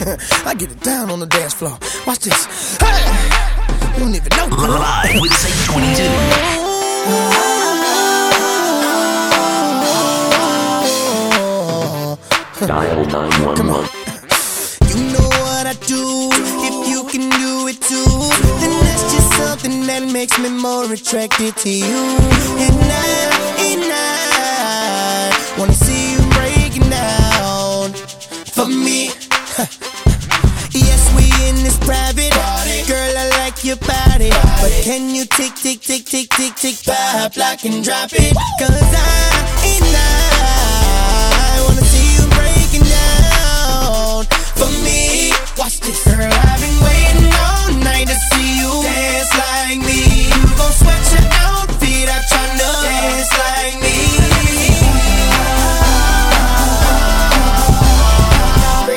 I get it down on the dance floor. Watch this. Hey! You don't even know. Live with Saint 22. Dial 911. You know what I do. If you can do it too, then that's just something that makes me more attracted to you. And I wanna see you breaking down for me. Yes, we in this private party. Girl, I like your body, but can you tick, tick, tick, tick, tick, tick, pop, lock and drop it? 'Cause I